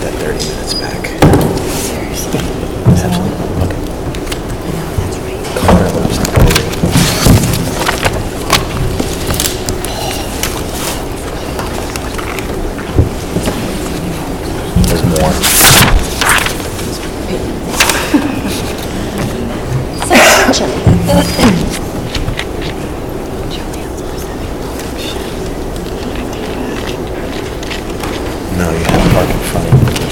that 30 minutes back. Seriously. Absolutely. Okay. That's right. Connor loves the code. There's more. No, you have to park in front of you.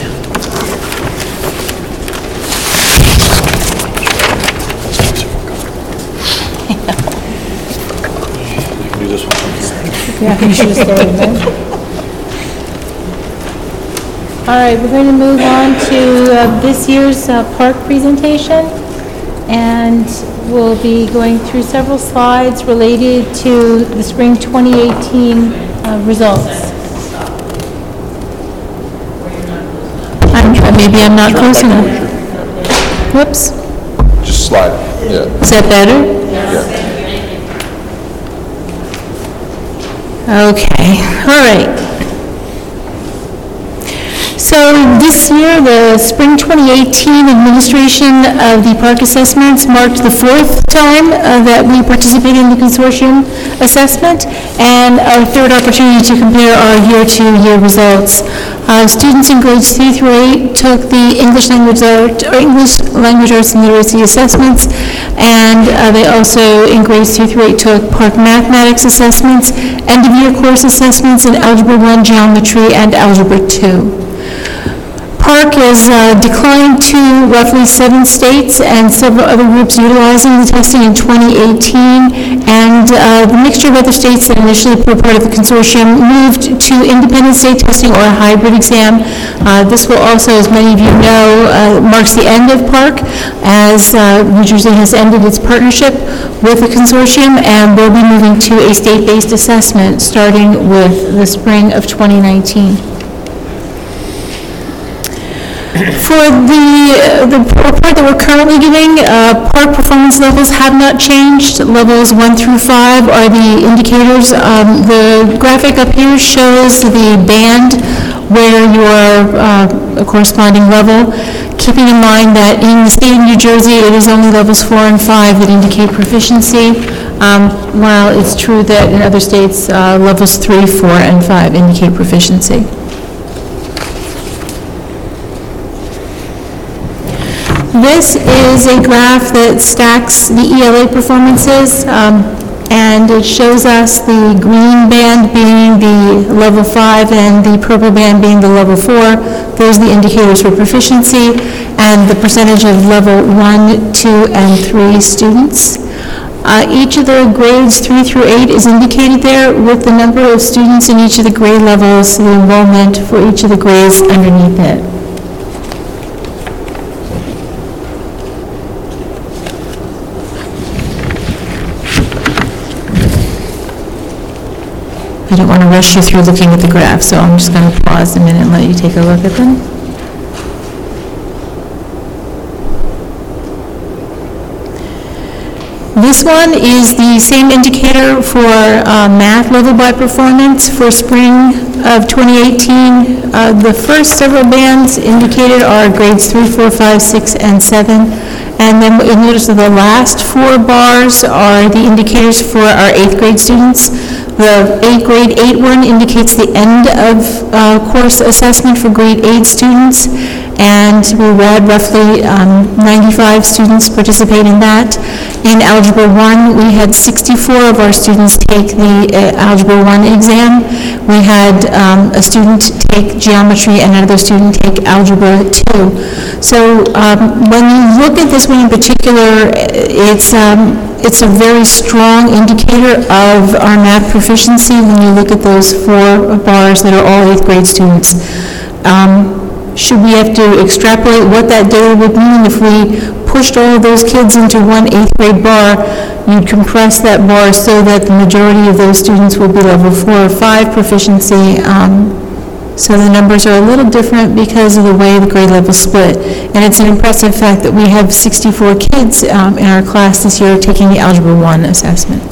You can do this one from here. Yeah, you should have stayed there. All right, we're going to move on to this year's park presentation, and we'll be going through several slides related to the spring 2018 results. Maybe I'm not close enough. Whoops. Just slide, yeah. Is that better? Yeah. Okay, all right. So this year, the spring 2018 administration of the park assessments marked the fourth time that we participated in the consortium assessment, and our third opportunity to compare our year-to-year results. Students in grades 3 through 8 took the English language arts and literacy assessments, and they also, in grades 3 through 8, took park mathematics assessments, end-of-year course assessments in Algebra 1 geometry and Algebra 2. Park has declined to roughly 7 states and several other groups utilizing the testing in 2018, and the mixture of other states that initially were part of the consortium moved to independent state testing or a hybrid exam. This will also, as many of you know, marks the end of Park, as New Jersey has ended its partnership with the consortium, and we'll be moving to a state-based assessment starting with the spring of 2019. For the report that we're currently giving, park performance levels have not changed. Levels 1 through 5 are the indicators. The graphic up here shows the band where you are a corresponding level, keeping in mind that in the state of New Jersey, it is only levels 4 and 5 that indicate proficiency, while it's true that in other states, levels 3, 4, and 5 indicate proficiency. This is a graph that stacks the ELA performances, and it shows us the green band being the level 5 and the purple band being the level 4. Those are the indicators for proficiency, and the percentage of level 1, 2, and 3 students. Each of the grades 3 through 8 is indicated there with the number of students in each of the grade levels, the enrollment for each of the grades underneath it. I don't want to rush you through looking at the graph, so I'm just going to pause a minute and let you take a look at them. This one is the same indicator for math level by performance for spring of 2018. The first several bands indicated are grades 3, 4, 5, 6, and 7. And then you'll notice that the last 4 bars are the indicators for our 8th grade students. The grade 8 one indicates the end of course assessment for grade 8 students, and we had roughly 95 students participate in that. In Algebra 1, we had 64 of our students take the Algebra 1 exam. We had a student take geometry and another student take Algebra 2. So when you look at this one in particular, it's a very strong indicator of our math proficiency when you look at those 4 bars that are all 8th grade students. Should we have to extrapolate what that data would mean if we pushed all of those kids into one 8th grade bar, you'd compress that bar so that the majority of those students will be level 4 or 5 proficiency. So the numbers are a little different because of the way the grade levels split. And it's an impressive fact that we have 64 kids in our class this year taking the Algebra 1 assessment.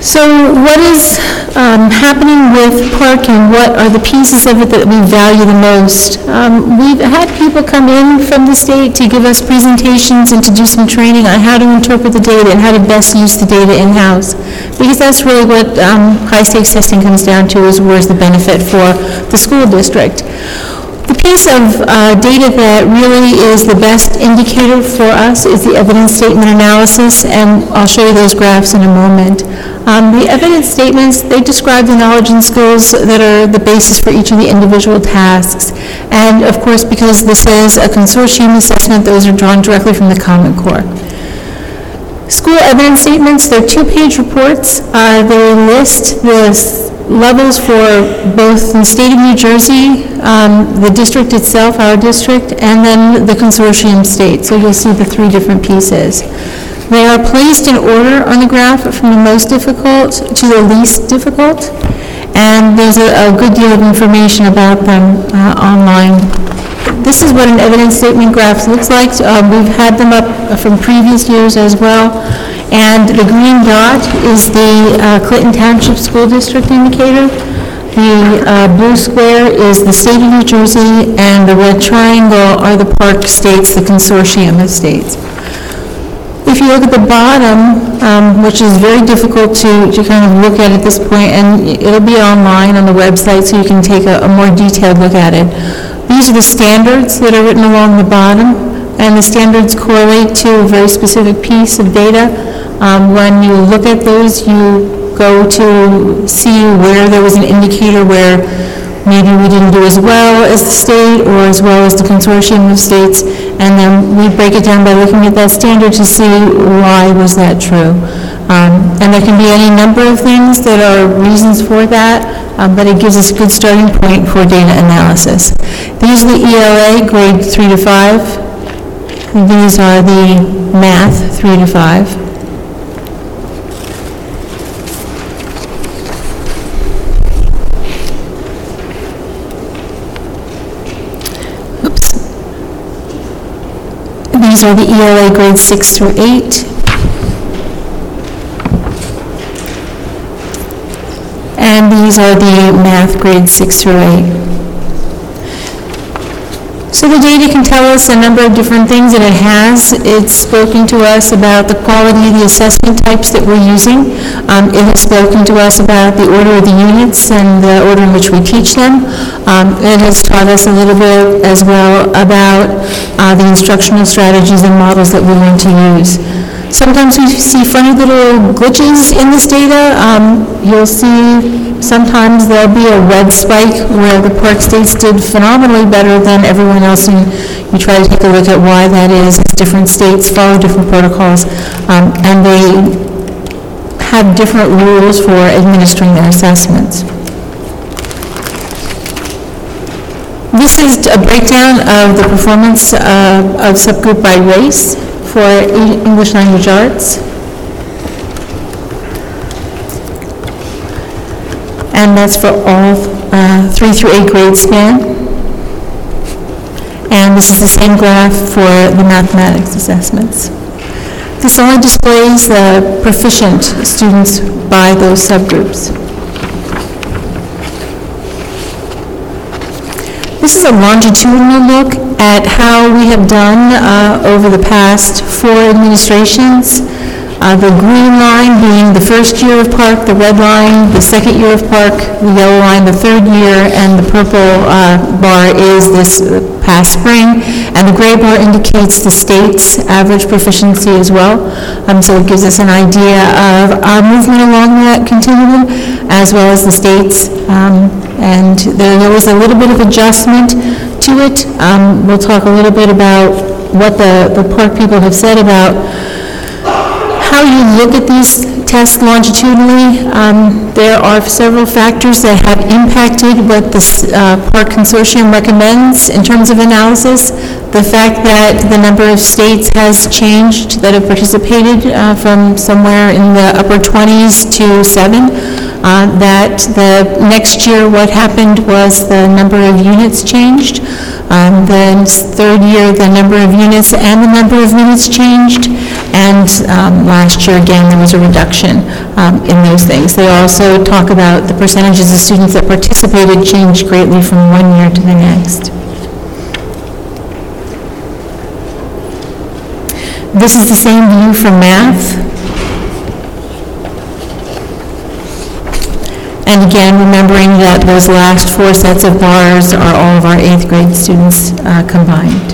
So what is happening with Park, and what are the pieces of it that we value the most? We've had people come in from the state to give us presentations and to do some training on how to interpret the data and how to best use the data in-house. Because that's really what high-stakes testing comes down to, is where's the benefit for the school district. The piece of data that really is the best indicator for us is the evidence statement analysis, and I'll show you those graphs in a moment. The evidence statements, they describe the knowledge and skills that are the basis for each of the individual tasks. And of course, because this is a consortium assessment, those are drawn directly from the Common Core. School evidence statements, they're two-page reports. They list the levels for both the state of New Jersey, the district itself, our district, and then the consortium state. So you'll see the three different pieces. They are placed in order on the graph from the most difficult to the least difficult, and there's a good deal of information about them online. This is what an evidence statement graph looks like. We've had them up from previous years as well. And the green dot is the Clinton Township School District indicator. The blue square is the state of New Jersey, and the red triangle are the Park states, the consortium of states. If you look at the bottom, which is very difficult to kind of look at this point, and it'll be online on the website so you can take a more detailed look at it. These are the standards that are written along the bottom, and the standards correlate to a very specific piece of data. When you look at those, you go to see where there was an indicator where maybe we didn't do as well as the state or as well as the consortium of states, and then we break it down by looking at that standard to see why was that true. And there can be any number of things that are reasons for that, but it gives us a good starting point for data analysis. These are the ELA, grade 3 to 5. These are the math, 3 to 5. These are the ELA grades 6 through 8. And these are the math grades 6 through 8. So the data can tell us a number of different things, and it has. It's spoken to us about the quality of the assessment types that we're using. It has spoken to us about the order of the units and the order in which we teach them. It has taught us a little bit as well about the instructional strategies and models that we want to use. Sometimes we see funny little glitches in this data. You'll see sometimes there'll be a red spike where the Park states did phenomenally better than everyone else, and you try to take a look at why that is. Different states follow different protocols, and they have different rules for administering their assessments. This is a breakdown of the performance of subgroup by race for English language arts. And that's for all 3 through 8 grade span. And this is the same graph for the mathematics assessments. This only displays the proficient students by those subgroups. This is a longitudinal look at how we have done over the past 4 administrations. The green line being the first year of Park, the red line, the second year of Park, the yellow line, the third year, and the purple bar is this past spring, and the gray bar indicates the state's average proficiency as well. So it gives us an idea of our movement along that continuum, as well as the state's. And there was a little bit of adjustment to it. We'll talk a little bit about what the Park people have said about how you look at these tests longitudinally. There are several factors that have impacted what the Park Consortium recommends in terms of analysis. The fact that the number of states has changed that have participated from somewhere in the upper 20s to 7. that the next year what happened was the number of units changed. The third year, the number of units and the number of minutes changed, and last year, again, there was a reduction in those things. They also talk about the percentages of students that participated changed greatly from one year to the next. This is the same view for math. And again, remembering that those last 4 sets of bars are all of our 8th grade students combined.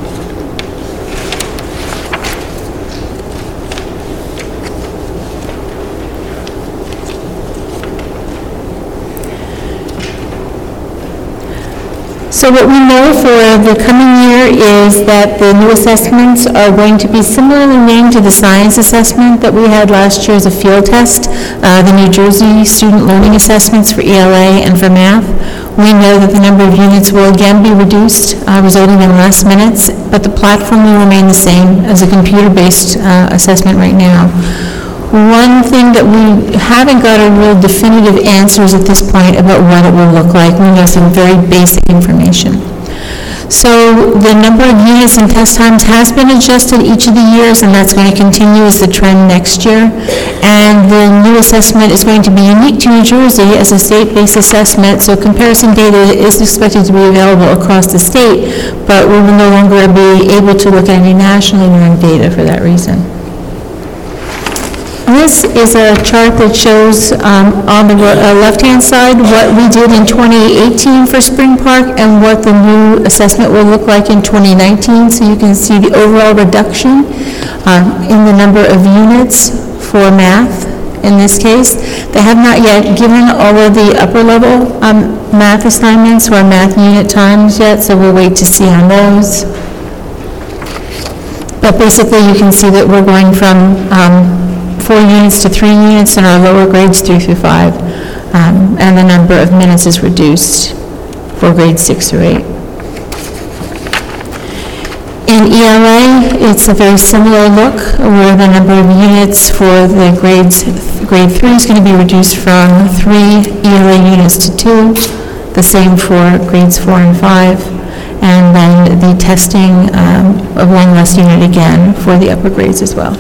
So what we know for the coming year is that the new assessments are going to be similarly named to the science assessment that we had last year as a field test, the New Jersey Student Learning Assessments for ELA and for math. We know that the number of units will again be reduced, resulting in less minutes, but the platform will remain the same as a computer-based assessment right now. One thing that we haven't got a real definitive answers at this point about what it will look like. We know some very basic information. So the number of units and test times has been adjusted each of the years, and that's going to continue as the trend next year. And the new assessment is going to be unique to New Jersey as a state-based assessment, so comparison data is expected to be available across the state, but we will no longer be able to look at any nationally known data for that reason. This is a chart that shows on the left-hand side what we did in 2018 for Spring Park and what the new assessment will look like in 2019. So you can see the overall reduction in the number of units for math in this case. They have not yet given all of the upper level math assignments or math unit times yet, so we'll wait to see on those. But basically you can see that we're going from 4 units to 3 units in our lower grades 3 through 5, and the number of minutes is reduced for grades 6 through 8. In ELA, it's a very similar look, where the number of units for the grade 3 is going to be reduced from 3 ELA units to 2, the same for grades 4 and 5, and then the testing of 1 less unit again for the upper grades as well.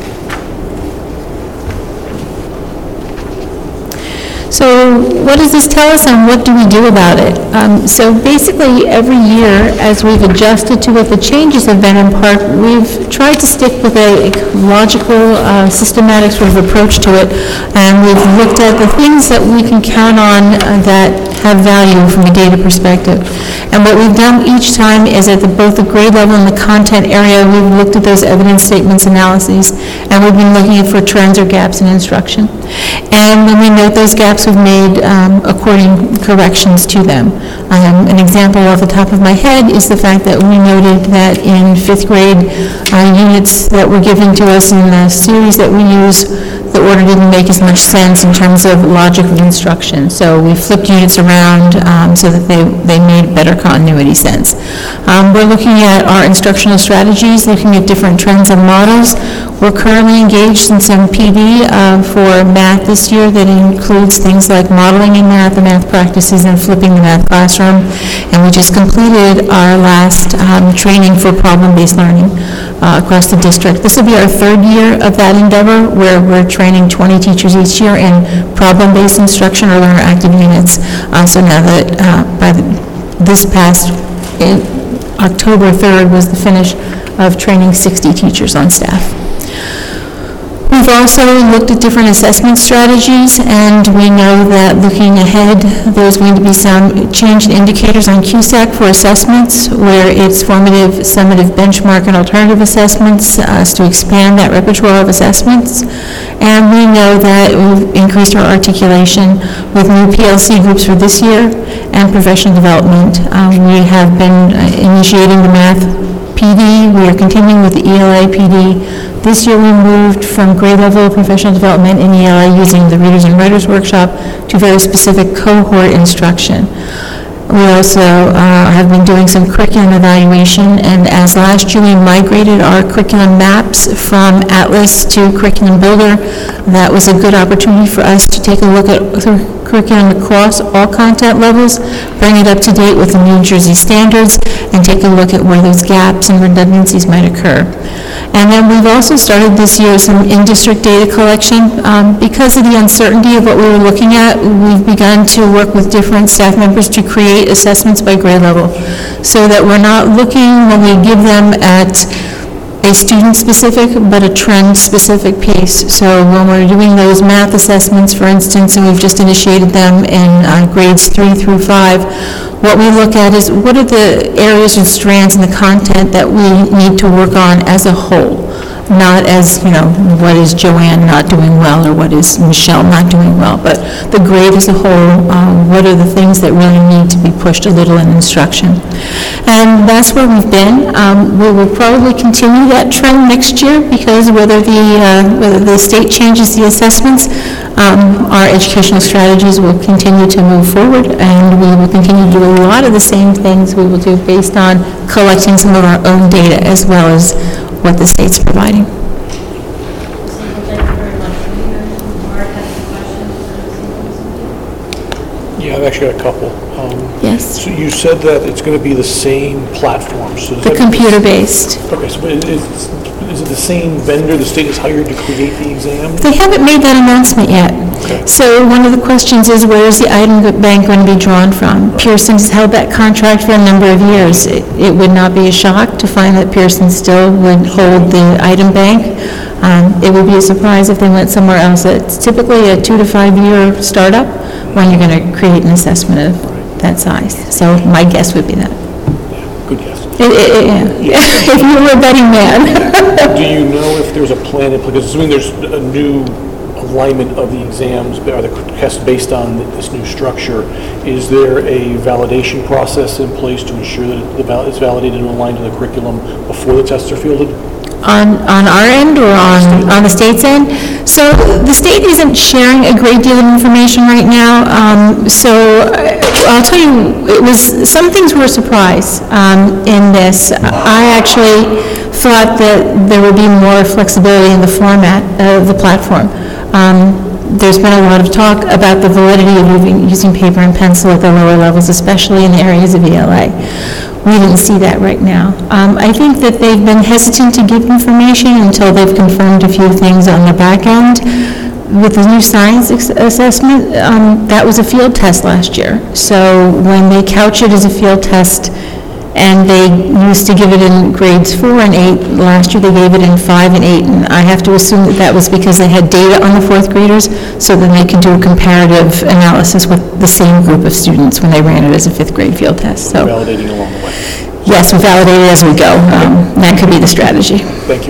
So what does this tell us and what do we do about it? So basically every year as we've adjusted to what the changes have been in Park, we've tried to stick with a logical, systematic sort of approach to it, and we've looked at the things that we can count on that have value from a data perspective. And what we've done each time is at both the grade level and the content area, we've looked at those evidence statements analyses, and we've been looking for trends or gaps in instruction. And when we note those gaps, we've made according corrections to them. An example off the top of my head is the fact that we noted that in 5th grade units that were given to us in the series that we use, the order didn't make as much sense in terms of logic of instruction. So we flipped units around so that they made better continuity sense. We're looking at our instructional strategies, looking at different trends and models. We're currently engaged in some PD for math this year that includes things like modeling in math, the math practices, and flipping the math classroom. And we just completed our last training for problem-based learning across the district. This will be our 3rd year of that endeavor, where we're training 20 teachers each year in problem-based instruction or learner active units. So now that by this past October 3rd was the finish of training 60 teachers on staff. We've also looked at different assessment strategies, and we know that looking ahead, there's going to be some change in indicators on QSAC for assessments, where it's formative, summative, benchmark, and alternative assessments to expand that repertoire of assessments. And we know that we've increased our articulation with new PLC groups for this year and professional development. We have been initiating the math PD. We are continuing with the ELA PD. This year we moved from grade level professional development in ELA using the Readers and Writers Workshop to very specific cohort instruction. We also have been doing some curriculum evaluation, and as last year we migrated our curriculum maps from Atlas to Curriculum Builder, that was a good opportunity for us to take a look at the curriculum across all content levels, bring it up to date with the New Jersey standards, and take a look at where those gaps and redundancies might occur. And then we've also started this year some in-district data collection. Because of the uncertainty of what we were looking at, we've begun to work with different staff members to create assessments by grade level, so that we're not looking when we give them at a student-specific, but a trend-specific piece. So when we're doing those math assessments, for instance, and we've just initiated them in grades 3 through 5, what we look at is what are the areas and strands in the content that we need to work on as a whole, not as, what is Joanne not doing well or what is Michelle not doing well, but the grade as a whole, what are the things that really need to be pushed a little in instruction. And that's where we've been. We will probably continue that trend next year, because whether the state changes the assessments, our educational strategies will continue to move forward, and we will continue to do a lot of the same things we will do based on collecting some of our own data as well as what the state's providing. Thank you very much. Mark has some questions. Yeah, I've actually got a couple. Yes. So you said that it's going to be the same platform. So does The that- computer-based. Okay, so is it the same vendor the state has hired to create the exam? They haven't made that announcement yet. Okay. So one of the questions is, where is the item bank going to be drawn from? Pearson's held that contract for a number of years. It would not be a shock to find that Pearson still would hold the item bank. It would be a surprise if they went somewhere else. It's typically a 2 to 5 year startup when you're going to create an assessment of that size. So my guess would be that. Good guess. If you were a betting man. Do you know if there's a plan in place, because assuming there's a new alignment of the exams, are the tests based on this new structure, is there a validation process in place to ensure that it's validated and aligned to the curriculum before the tests are fielded? On our end or on the state's end? So the state isn't sharing a great deal of information right now. So I'll tell you, some things were a surprise in this. I actually thought that there would be more flexibility in the format of the platform. There's been a lot of talk about the validity of using paper and pencil at the lower levels, especially in the areas of ELA. We didn't see that right now. I think that they've been hesitant to give information until they've confirmed a few things on the back end. With the new science assessment, that was a field test last year. So when they couch it as a field test, and they used to give it in grades 4 and 8. Last year they gave it in 5 and 8, and I have to assume that was because they had data on the 4th graders, so then they can do a comparative analysis with the same group of students when they ran it as a 5th grade field test. So Validating along the way. yes, we validate it as we go. That could be the strategy. Thank you.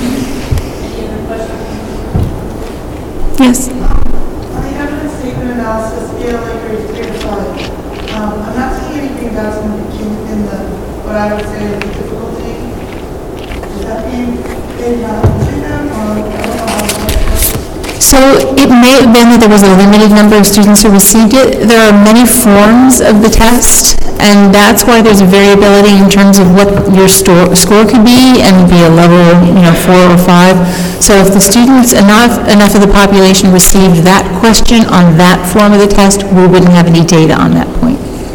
Yes. On the evidence statement analysis, ELA grades 3 to 5, I'm not seeing anything about some of the kids in what I would say is the difficulty. Is that being included them, or I don't know how it works? So it may have been that there was a limited number of students who received it. There are many forms of the test, and that's why there's a variability in terms of what your score could be, and be a level, 4 or 5. So if the students, enough of the population received that question on that form of the test, we wouldn't have any data on that point.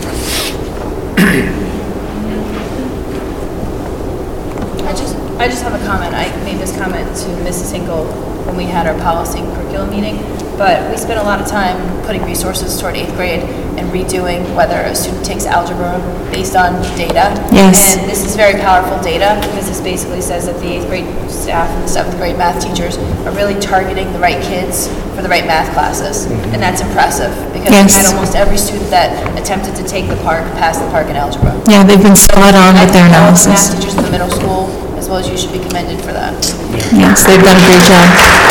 I just have a comment. I made this comment to Mrs. Hinkle when we had our policy and curriculum meeting, but we spent a lot of time putting resources toward 8th grade and redoing whether a student takes algebra based on data. Yes. And this is very powerful data, because this basically says that the 8th grade staff and the 7th grade math teachers are really targeting the right kids for the right math classes. And that's impressive, because Yes. we had almost every student that attempted to take the park, pass the park in algebra. Yeah, they've been spot on with their I think all the analysis. math teachers in the middle school, as well as you, should be commended for that. Yes, they've done a great job.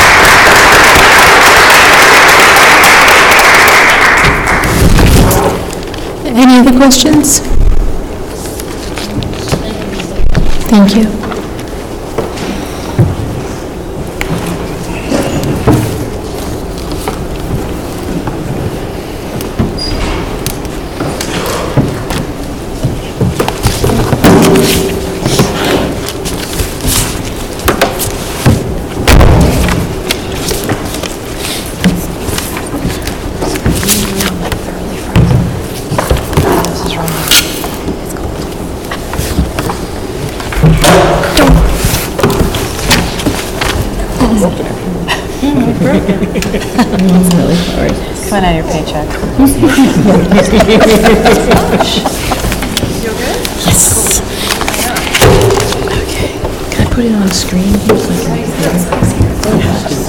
Any other questions? Thank you. Coming out of your paycheck. Can I put it on screen here so I can hear?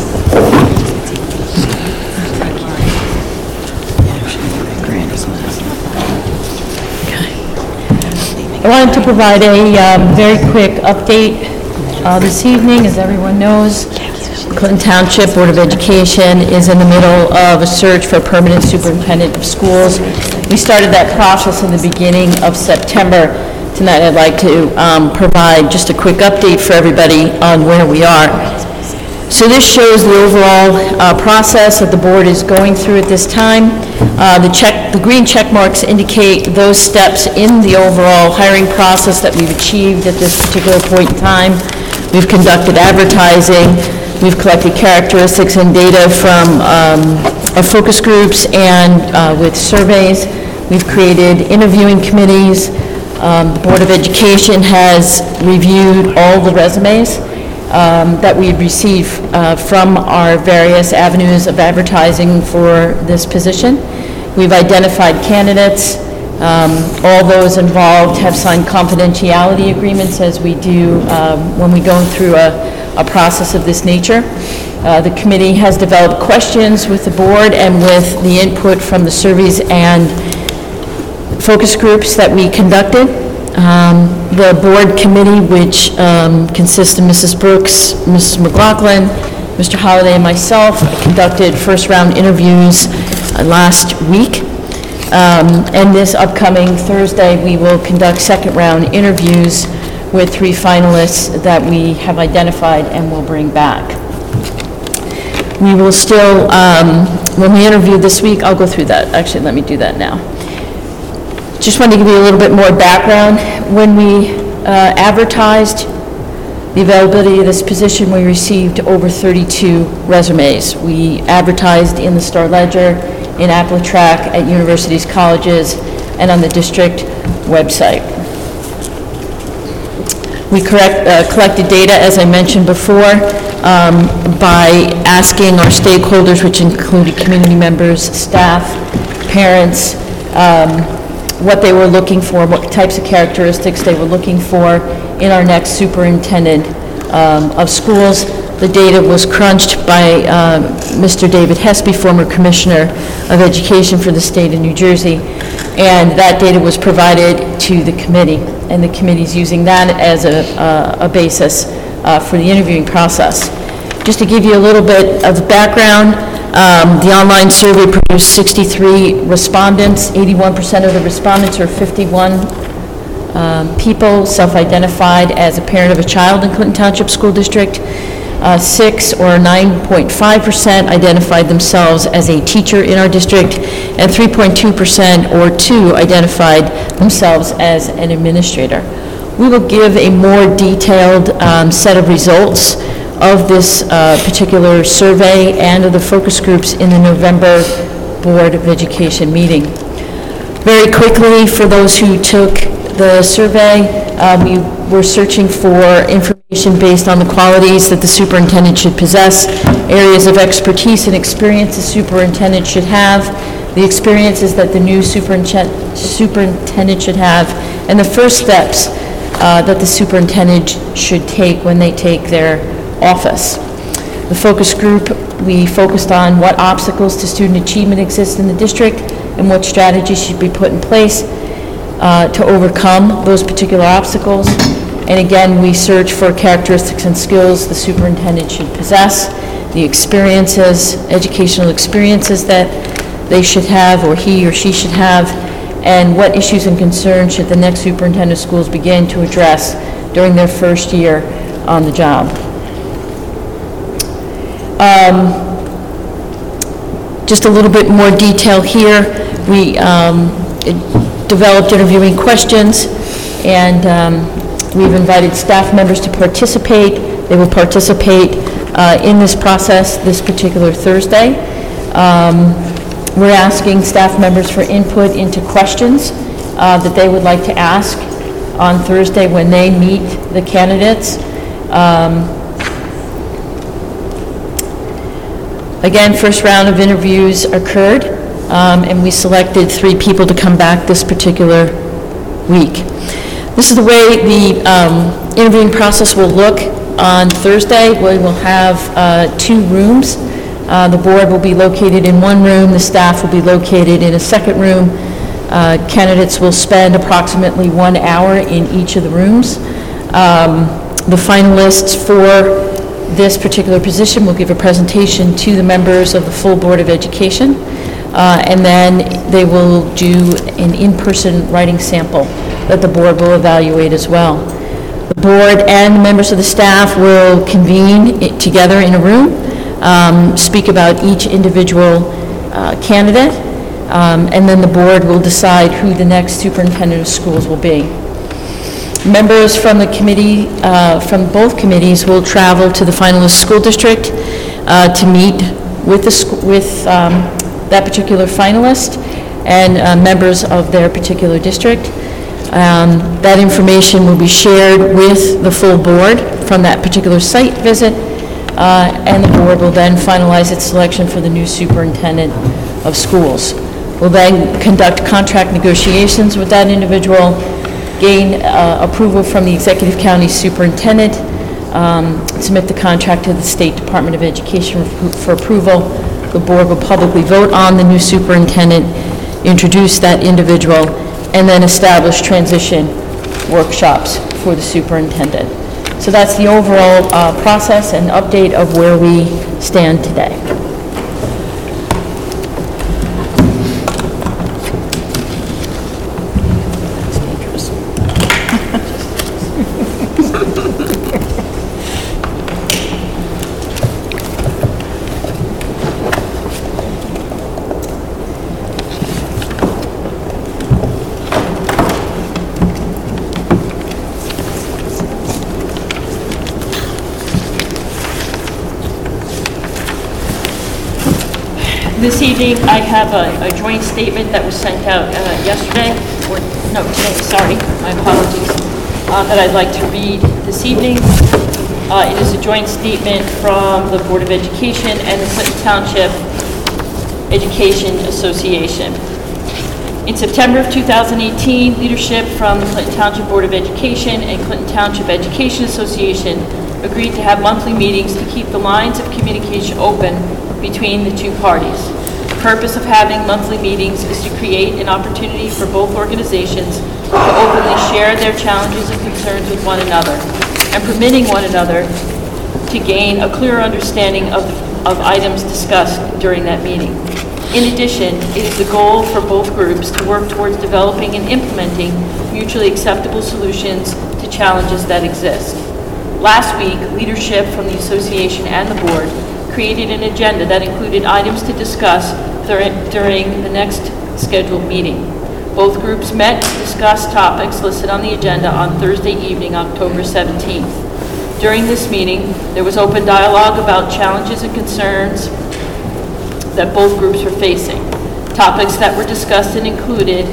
I wanted to provide a very quick update this evening. As everyone knows, Clinton Township Board of Education is in the middle of a search for a permanent superintendent of schools. We started that process in the beginning of September. Tonight, I'd like to provide just a quick update for everybody on where we are. So this shows the overall process that the board is going through at this time. The green check marks indicate those steps in the overall hiring process that we've achieved at this particular point in time. We've conducted advertising, we've collected characteristics and data from our focus groups and with surveys. We've created interviewing committees. The Board of Education has reviewed all the resumes that we receive from our various avenues of advertising for this position. We've identified candidates. All those involved have signed confidentiality agreements, as we do when we go through a process of this nature. The committee has developed questions with the board and with the input from the surveys and focus groups that we conducted. The board committee, which consists of Mrs. Brooks, Mrs. McLaughlin, Mr. Holliday, and myself, conducted first-round interviews last week. And this upcoming Thursday, we will conduct second-round interviews with 3 finalists that we have identified and will bring back. We will still, when we interview this week, I'll go through that. Actually, let me do that now. Just wanted to give you a little bit more background. When we advertised the availability of this position, we received over 32 resumes. We advertised in the Star Ledger, in Appletrack, at universities, colleges, and on the district website. We collected data, as I mentioned before, by asking our stakeholders, which included community members, staff, parents, what they were looking for, what types of characteristics they were looking for in our next superintendent of schools. The data was crunched by Mr. David Hesby, former Commissioner of Education for the state of New Jersey, and that data was provided to the committee, and the committee's using that as a basis for the interviewing process. Just to give you a little bit of background, the online survey produced 63 respondents. 81% of the respondents, or 51 people, self-identified as a parent of a child in Clinton Township School District. 6 or 9.5% identified themselves as a teacher in our district, and 3.2% or 2 identified themselves as an administrator. We will give a more detailed set of results of this particular survey and of the focus groups in the November Board of Education meeting. Very quickly, for those who took the survey, we were searching for information based on the qualities that the superintendent should possess, areas of expertise and experience the superintendent should have, the experiences that the new superintendent should have, and the first steps that the superintendent should take when they take their office. The focus group, we focused on what obstacles to student achievement exist in the district and what strategies should be put in place to overcome those particular obstacles. And again, we search for characteristics and skills the superintendent should possess, the experiences, educational experiences that they should have, or he or she should have, and what issues and concerns should the next superintendent of schools begin to address during their first year on the job. Just a little bit more detail here. We developed interviewing questions, and we've invited staff members to participate. They will participate in this process this particular Thursday. We're asking staff members for input into questions that they would like to ask on Thursday when they meet the candidates. Again, first round of interviews occurred, and we selected 3 people to come back this particular week. This is the way the interviewing process will look on Thursday. We will have 2 rooms. The board will be located in one room, the staff will be located in a second room. Candidates will spend approximately 1 hour in each of the rooms. The finalists for this particular position will give a presentation to the members of the full Board of Education, and then they will do an in-person writing sample that the board will evaluate as well. The board and members of the staff will convene together in a room, speak about each individual candidate, and then the board will decide who the next superintendent of schools will be. Members from the committee, from both committees, will travel to the finalist school district to meet with that particular finalist and members of their particular district. That information will be shared with the full board from that particular site visit, and the board will then finalize its selection for the new superintendent of schools. We'll then conduct contract negotiations with that individual, gain approval from the executive county superintendent, submit the contract to the State Department of Education for approval. The board will publicly vote on the new superintendent, introduce that individual, and then establish transition workshops for the superintendent. So that's the overall process and update of where we stand today. This evening, I have a joint statement that was sent out yesterday, or no, today, sorry, my apologies, that I'd like to read this evening. It is a joint statement from the Board of Education and the Clinton Township Education Association. In September of 2018, leadership from the Clinton Township Board of Education and Clinton Township Education Association agreed to have monthly meetings to keep the lines of communication open between the 2 parties. The purpose of having monthly meetings is to create an opportunity for both organizations to openly share their challenges and concerns with one another, and permitting one another to gain a clearer understanding of items discussed during that meeting. In addition, it is the goal for both groups to work towards developing and implementing mutually acceptable solutions to challenges that exist. Last week, leadership from the association and the board created an agenda that included items to discuss during the next scheduled meeting. Both groups met to discuss topics listed on the agenda on Thursday evening, October 17th. During this meeting, there was open dialogue about challenges and concerns that both groups were facing. Topics that were discussed included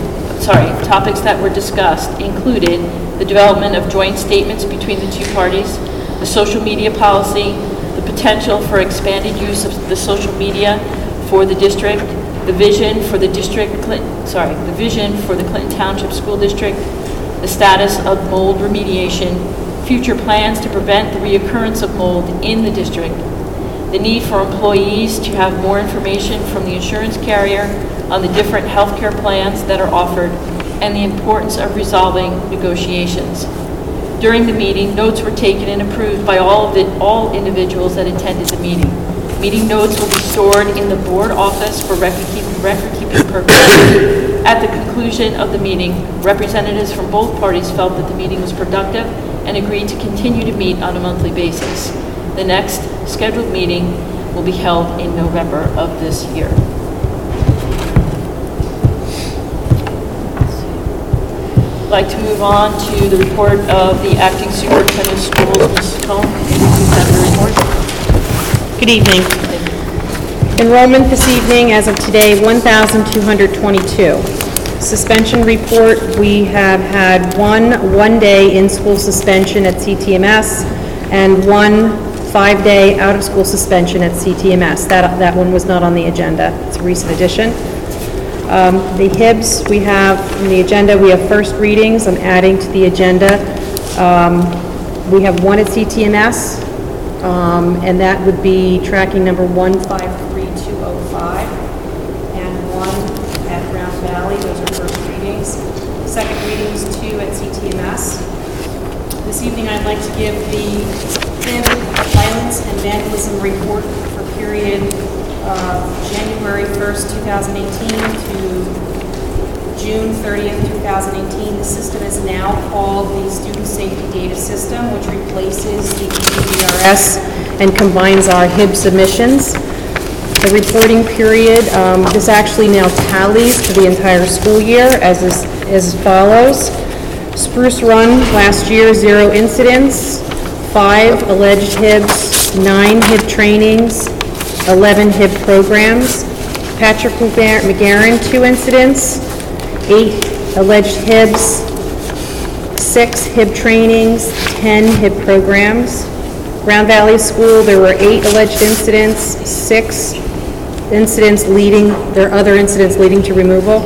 the development of joint statements between the 2 parties, the social media policy, the potential for expanded use of the social media for the district, the vision for the Clinton Township School District, the status of mold remediation, future plans to prevent the reoccurrence of mold in the district, the need for employees to have more information from the insurance carrier on the different healthcare plans that are offered, and the importance of resolving negotiations. During the meeting, notes were taken and approved by all individuals that attended the meeting. Meeting notes will be stored in the board office for record-keeping purposes. At the conclusion of the meeting, representatives from both parties felt that the meeting was productive and agreed to continue to meet on a monthly basis. The next scheduled meeting will be held in November of this year. I'd like to move on to the report of the acting superintendent of schools, Mrs. Cohen. Please have the report. Good evening. Enrollment this evening, as of today, 1,222. Suspension report, we have had one day in-school suspension at CTMS and one 5-day out-of-school suspension at CTMS. That one was not on the agenda. It's a recent addition. The HIBs, we have in the agenda, we have first readings. I'm adding to the agenda. We have one at CTMS, and that would be tracking number 153205, and one at Round Valley. Those are first readings. Second readings, 2 at CTMS. This evening, I'd like to give the HIB Violence and Vandalism Report for period January 1st, 2018 to June 30th, 2018. The system is now called the Student Safety Data System, which replaces the EBDRS and combines our HIB submissions. The reporting period, this actually now tallies for the entire school year as follows. Spruce Run, last year, 0 incidents, 5 alleged HIBs, 9 HIB trainings, 11 HIB programs. Patrick McGarren, 2 incidents, 8 alleged HIBs, 6 HIB trainings, 10 HIB programs. Round Valley School, there were 8 alleged incidents, 6 incidents leading, there are other incidents leading to removal,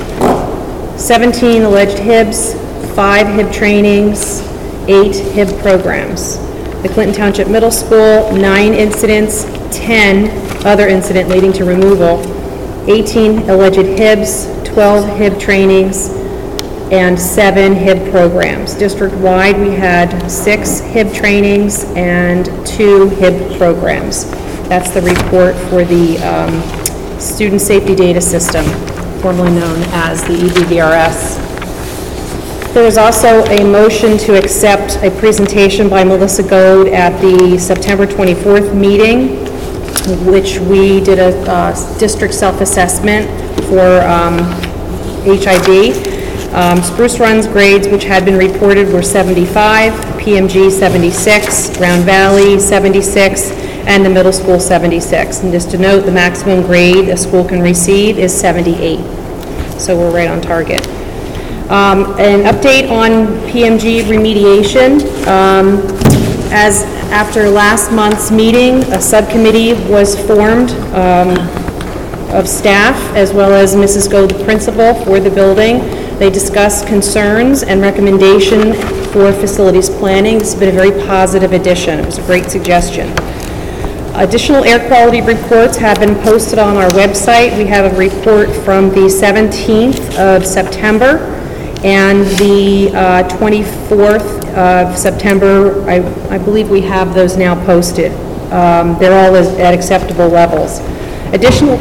17 alleged HIBs, 5 HIB trainings, 8 HIB programs. The Clinton Township Middle School, 9 incidents, 10 other incident leading to removal, 18 alleged HIBs, 12 HIB trainings, and 7 HIB programs. District-wide, we had 6 HIB trainings and 2 HIB programs. That's the report for the Student Safety Data System, formerly known as the EBVRS. There was also a motion to accept a presentation by Melissa Goad at the September 24th meeting, which we did a district self-assessment for HIB. Spruce Run's grades, which had been reported, were 75, PMG 76, Round Valley 76, and the middle school 76. And just to note, the maximum grade a school can receive is 78. So we're right on target. An update on PMG remediation. As after last month's meeting, a subcommittee was formed of staff as well as Mrs. Goad, the principal for the building. They discussed concerns and recommendation for facilities planning. This has been a very positive addition. It was a great suggestion. Additional air quality reports have been posted on our website. We have a report from the 17th of September and the 24th of September. I believe we have those now posted. They're all at acceptable levels. Additional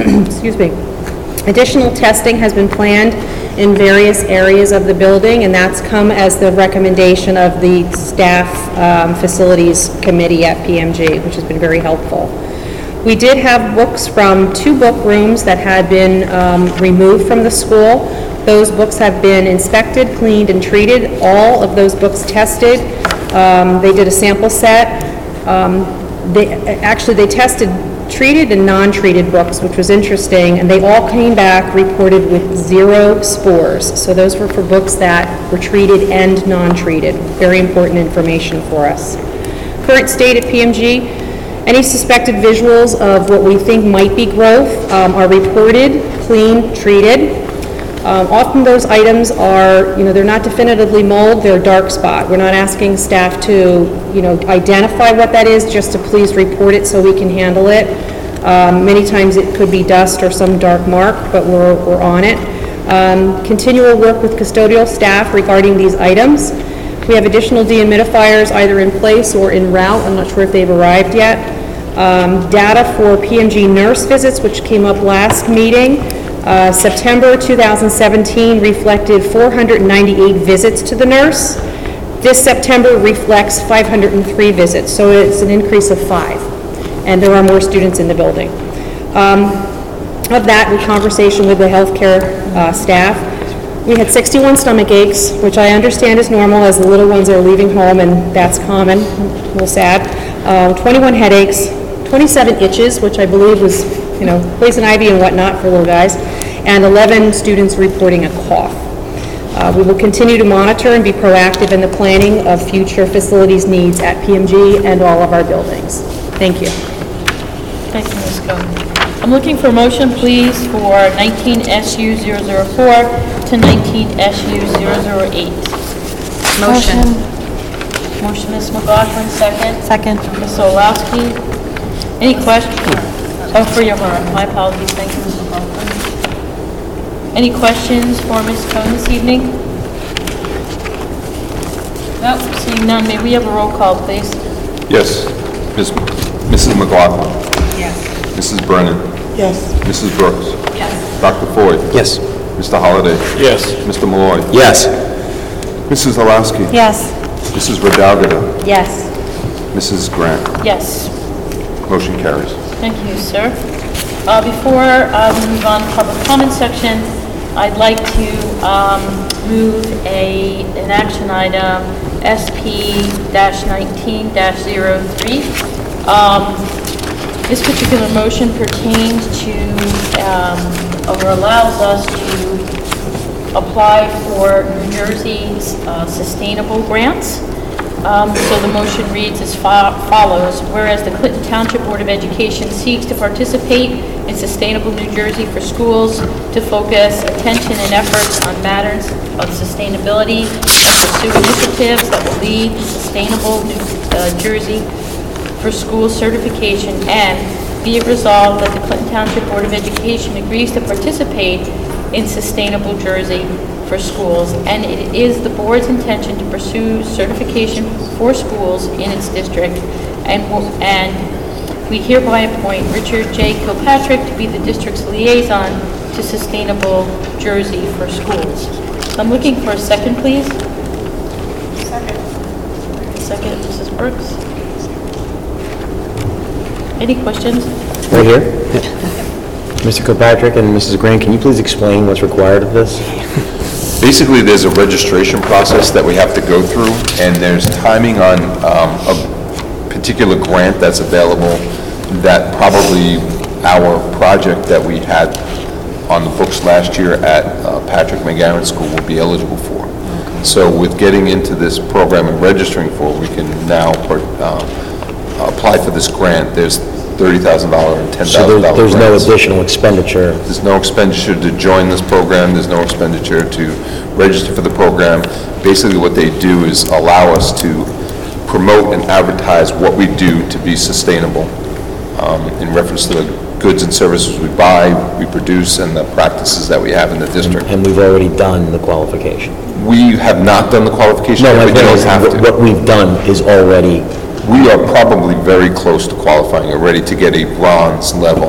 testing has been planned in various areas of the building, and that's come as the recommendation of the staff facilities committee at PMG, which has been very helpful. We did have books from 2 book rooms that had been removed from the school. Those books have been inspected, cleaned, and treated. All of those books tested. They did a sample set. They tested treated and non-treated books, which was interesting, and they all came back reported with 0 spores. So those were for books that were treated and non-treated. Very important information for us. Current state at PMG, any suspected visuals of what we think might be growth are reported, cleaned, treated. Often those items are, they're not definitively mold, they're dark spot. We're not asking staff to, identify what that is, just to please report it so we can handle it. Many times it could be dust or some dark mark, but we're on it. Continual work with custodial staff regarding these items. We have additional dehumidifiers either in place or en route. I'm not sure if they've arrived yet. Data for PMG nurse visits, which came up last meeting. September 2017 reflected 498 visits to the nurse. This September reflects 503 visits, so it's an increase of 5. And there are more students in the building. Of that, in conversation with the healthcare staff, we had 61 stomach aches, which I understand is normal as the little ones are leaving home, and that's common, a little sad. 21 headaches, 27 itches, which I believe was, poison ivy and whatnot for little guys, and 11 students reporting a cough. We will continue to monitor and be proactive in the planning of future facilities needs at PMG and all of our buildings. Thank you. Thank you, Ms. Cohen. I'm looking for a motion, please, for 19SU004 to 19SU008. Motion. Motion, Ms. McLaughlin, second. Second. Ms. Olowski. Any questions? Oh, for your honor, my apologies, thank you, Ms. McLaughlin. Any questions for Ms. Cohen this evening? No, seeing none, may we have a roll call, please? Yes. Mrs. McLaughlin. Yes. Mrs. Brennan. Yes. Mrs. Brooks. Yes. Dr. Foy. Yes. Mr. Holliday. Yes. Mr. Malloy. Yes. Mrs. Olowski. Yes. Mrs. Rodalgado. Yes. Mrs. Grant. Yes. Motion carries. Thank you, sir. Before we move on to public comment section, I'd like to move an action item, SP-19-03. This particular motion pertains to, or allows us to apply for New Jersey's sustainable grants. So the motion reads as follows. Whereas the Clinton Township Board of Education seeks to participate in Sustainable New Jersey for schools to focus attention and efforts on matters of sustainability and pursue initiatives that will lead to Sustainable New Jersey for Schools certification, and be it resolved that the Clinton Township Board of Education agrees to participate in Sustainable Jersey for schools, and it is the board's intention to pursue certification for schools in its district, and we hereby appoint Richard J. Kilpatrick to be the district's liaison to Sustainable Jersey for schools. So I'm looking for a second, please. Second, Mrs. Brooks. Any questions? Right here? Mr. Kilpatrick and Mrs. Grant, can you please explain what's required of this? Basically, there's a registration process that we have to go through, and there's timing on a particular grant that's available that probably our project that we had on the books last year at Patrick McGarren School will be eligible for. So with getting into this program and registering for it, we can now apply for this grant. There's $30,000 and $10,000 So there's no grants. additional expenditure? There's no expenditure to join this program, there's no expenditure to register for the program. Basically what they do is allow us to promote and advertise what we do to be sustainable in reference to the goods and services we buy, we produce, and the practices that we have in the district. And we've already done the qualification? We have not done the qualification, No, my but you point don't is, have to. what we've done is already... We are probably very close to qualifying already to get a bronze level.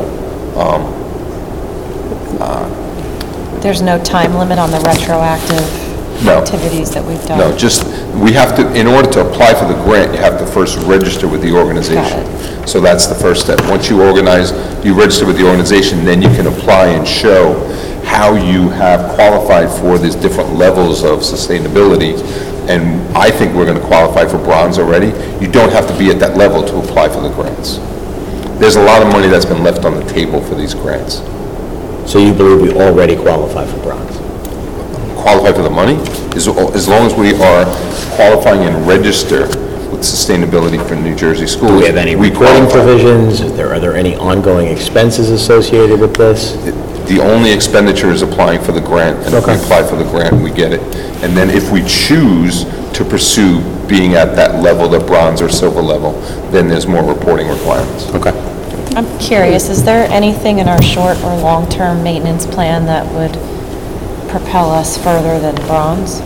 There's no time limit on the retroactive No. activities that we've done? No, just, we have to, in order to apply for the grant, you have to first register with the organization. Got So that's the first step. Once you organize, you register with the organization, then you can apply and show how you have qualified for these different levels of sustainability. And I think we're going to qualify for bronze already. You don't have to be at that level to apply for the grants. There's a lot of money that's been left on the table for these grants. So you believe we already qualify for bronze? Qualify for the money, as long as we are qualifying and register with sustainability for New Jersey schools. Do we have any reporting provisions? Are there any ongoing expenses associated with this? The only expenditure is applying for the grant, and if we Okay. apply for the grant, we get it. And then if we choose to pursue being at that level, the bronze or silver level, then there's more reporting requirements. Okay. I'm curious, is there anything in our short or long-term maintenance plan that would propel us further than bronze?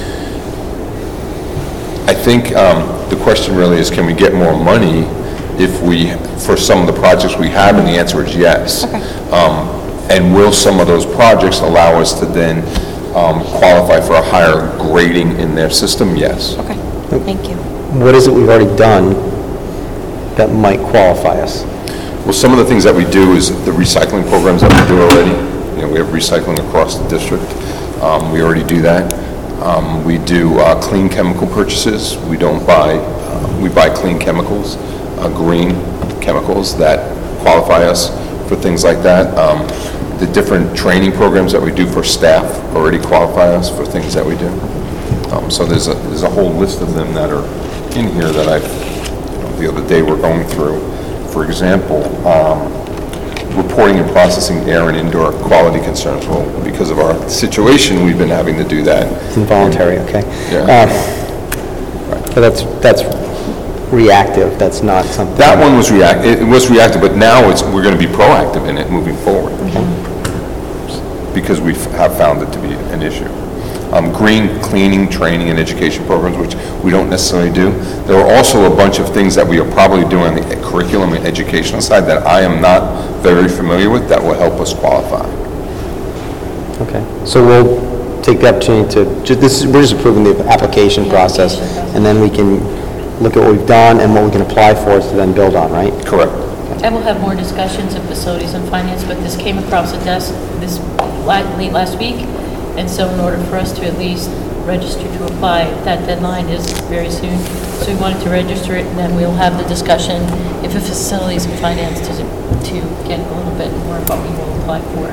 I think the question really is, can we get more money for some of the projects we have, and the answer is yes. Okay. And will some of those projects allow us to then qualify for a higher grading in their system? Yes. Okay, thank you. What is it we've already done that might qualify us? Well, some of the things that we do is the recycling programs that we do already. You know, we have recycling across the district. We already do that. We do clean chemical purchases. We don't buy, we buy clean chemicals, green chemicals that qualify us for things like that. the different training programs that we do for staff already qualify us for things that we do. So there's a whole list of them that are in here that the other day we're going through. For example, reporting and processing air and indoor quality concerns. Well, because of our situation, we've been having to do that. It's involuntary, okay. Yeah. But that's reactive, that's not something... That one was reactive, but now we're going to be proactive in it moving forward. Because we have found it to be an issue. Green cleaning, training, and education programs, which we don't necessarily do. There are also a bunch of things that we are probably doing on the curriculum and educational side that I am not very familiar with that will help us qualify. Okay, so we'll take the opportunity to, we're just approving the application process, and then we can look at what we've done and what we can apply for to then build on, right? Correct. I will have more discussions of facilities and finance, but this came across the desk late last week, and so in order for us to at least register to apply, that deadline is very soon. So we wanted to register it, and then we'll have the discussion if a facilities and finance to get a little bit more of what we will apply for.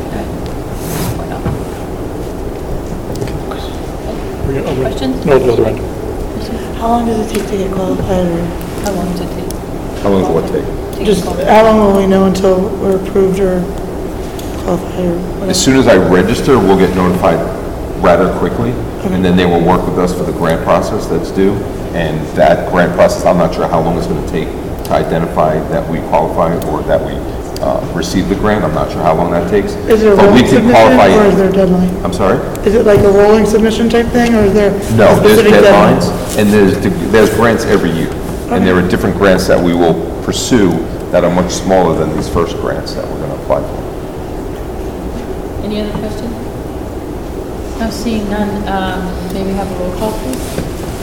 Questions? No, the other end. How long does it take to get qualified, or How long does it take? How long will it take? just, how long will we know until we're approved or qualified, or whatever? As soon as I register, we'll get notified rather quickly, and then they will work with us for the grant process that's due. And that grant process, I'm not sure how long it's going to take to identify that we qualify or that we receive the grant. I'm not sure how long that takes. Is it a But we rolling can submission, qualify- or is there a deadline? I'm sorry? Is it like a rolling submission type thing, or is there a No, there's specific deadline? deadlines, and there's grants every year. And there are different grants that we will pursue that are much smaller than these first grants that we're going to apply for. Any other questions? No, seeing none, may we have a roll call, please?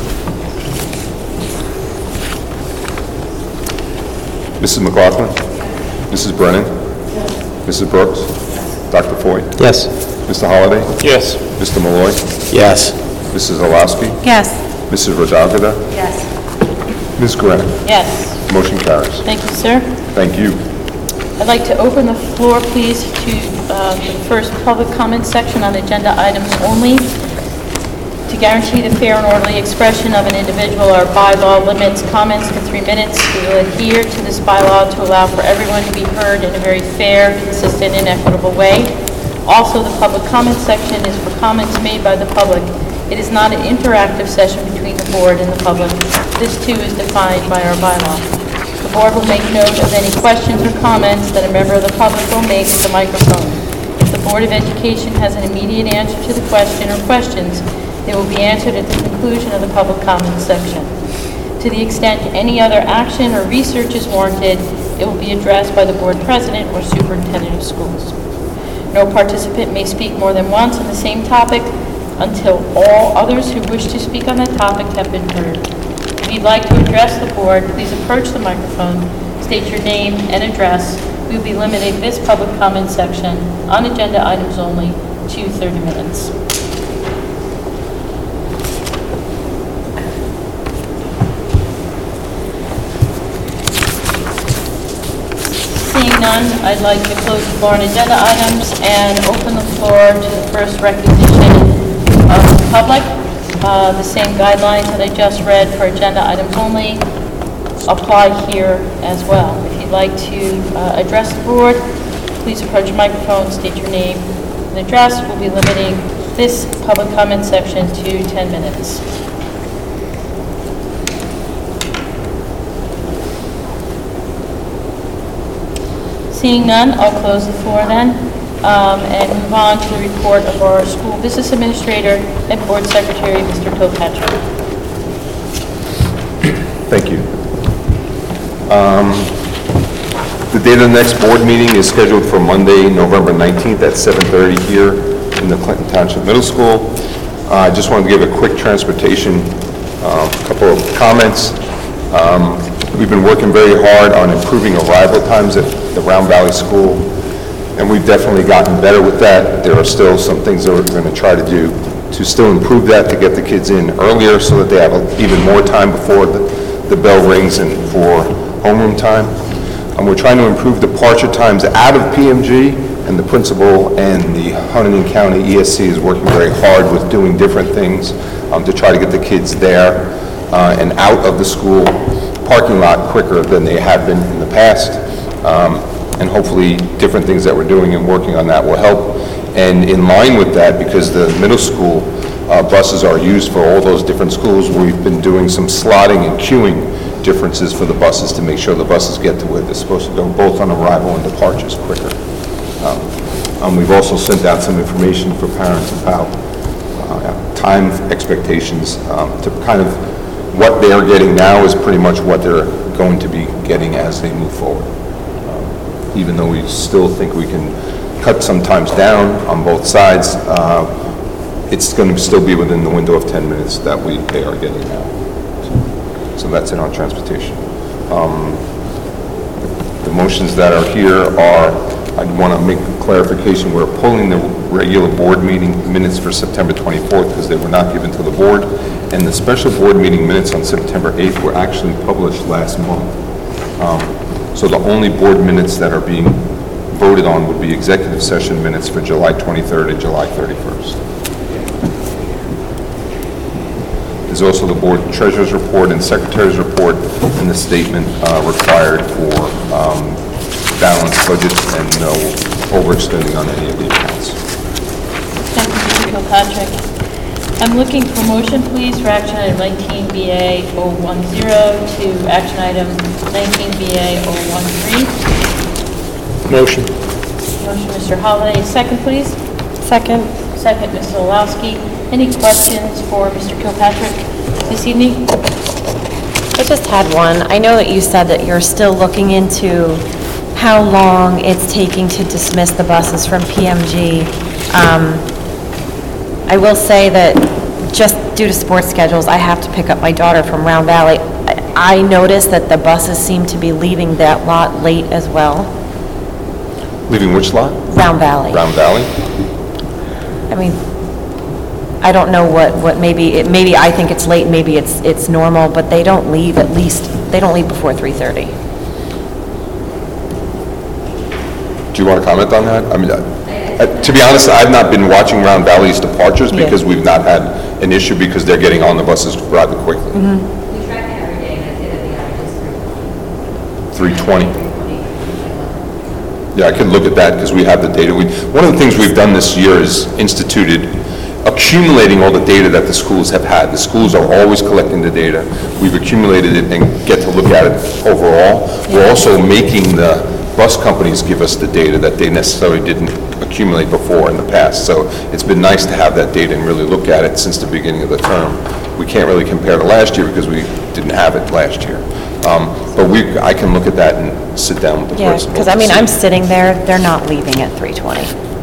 Mrs. McLaughlin? Mrs. Brennan? Mrs. Brooks? Dr. Foy? Yes. Mr. Holliday? Yes. Mr. Malloy? Yes. Mrs. Olowski? Yes. Mrs. Rodagada? Yes. Ms. Grant? Yes. Motion carries. Thank you, sir. Thank you. I'd like to open the floor, please, to the first public comment section on agenda items only. To guarantee the fair and orderly expression of an individual, our bylaw limits comments to 3 minutes. We will adhere to this bylaw to allow for everyone to be heard in a very fair, consistent, and equitable way. Also, the public comment section is for comments made by the public. It is not an interactive session between the board and the public. This, too, is defined by our bylaw. The board will make note of any questions or comments that a member of the public will make at the microphone. If the Board of Education has an immediate answer to the question or questions, they will be answered at the conclusion of the public comment section. To the extent any other action or research is warranted, it will be addressed by the board president or superintendent of schools. No participant may speak more than once on the same topic until all others who wish to speak on that topic have been heard. If you'd like to address the board, please approach the microphone, state your name and address. We will be limiting this public comment section on agenda items only to 30 minutes. Seeing none, I'd like to close the floor on agenda items and open the floor to the first recognition of the public. The same guidelines that I just read for agenda items only apply here as well. If you'd like to address the board, please approach the microphone, state your name and address. We'll be limiting this public comment section to 10 minutes. Seeing none, I'll close the floor then, and move on to the report of our school business administrator and board secretary, Mr. Kilpatrick. Thank you. The date of the next board meeting is scheduled for Monday, November 19th at 7:30 here in the Clinton Township Middle School. I just wanted to give a quick transportation, couple of comments. We've been working very hard on improving arrival times at the Round Valley School, and we've definitely gotten better with that. There are still some things that we're going to try to do to still improve that, to get the kids in earlier so that they have even more time before the bell rings and for homeroom time. And we're trying to improve departure times out of PMG, and the principal and the Hunterdon County ESC is working very hard with doing different things to try to get the kids there and out of the school parking lot quicker than they have been in the past. And hopefully, different things that we're doing and working on that will help. And in line with that, because the middle school buses are used for all those different schools, we've been doing some slotting and queuing differences for the buses to make sure the buses get to where they're supposed to go, both on arrival and departures quicker. We've also sent out some information for parents about time expectations to kind of what they are getting now is pretty much what they're going to be getting as they move forward. Even though we still think we can cut some times down on both sides, it's going to still be within the window of 10 minutes that they are getting now. So that's in our transportation. The motions that are here are, I want to make a clarification, we're pulling the regular board meeting minutes for September 24th because they were not given to the board, and the special board meeting minutes on September 8th were actually published last month. So the only board minutes that are being voted on would be executive session minutes for July 23rd and July 31st. There's also the board treasurer's report and secretary's report and the statement required for balanced budget and no overextending on any of the accounts. Thank you, Mr. Kilpatrick. I'm looking for motion, please, for action item 19BA 010 to action item 19BA 013. Motion. Motion, Mr. Holliday. Second, please. Second. Second, Ms. Olowski. Any questions for Mr. Kilpatrick this evening? I just had one. I know that you said that you're still looking into how long it's taking to dismiss the buses from PMG. I will say that just due to sports schedules, I have to pick up my daughter from Round Valley. I noticed that the buses seem to be leaving that lot late as well. Leaving which lot? Round Valley. Round Valley? I mean, I don't know what maybe I think it's late, maybe it's normal, but they don't leave they don't leave before 3:30. Do you want to comment on that? I mean, to be honest, I've not been watching Round Valley's departures because we've not had an issue because they're getting on the buses rather quickly. Mm-hmm. We track it every day, and I say that the average is 3:20. Yeah, I could look at that because we have the data. One of the things we've done this year is instituted accumulating all the data that the schools have had. The schools are always collecting the data. We've accumulated it and get to look at it overall. We're also making the bus companies give us the data that they necessarily didn't accumulate before in the past. So it's been nice to have that data and really look at it since the beginning of the term. We can't really compare to last year because we didn't have it last year. But I can look at that and sit down with the Yeah, principal. because I mean, I'm sitting there, they're not leaving at 3:20.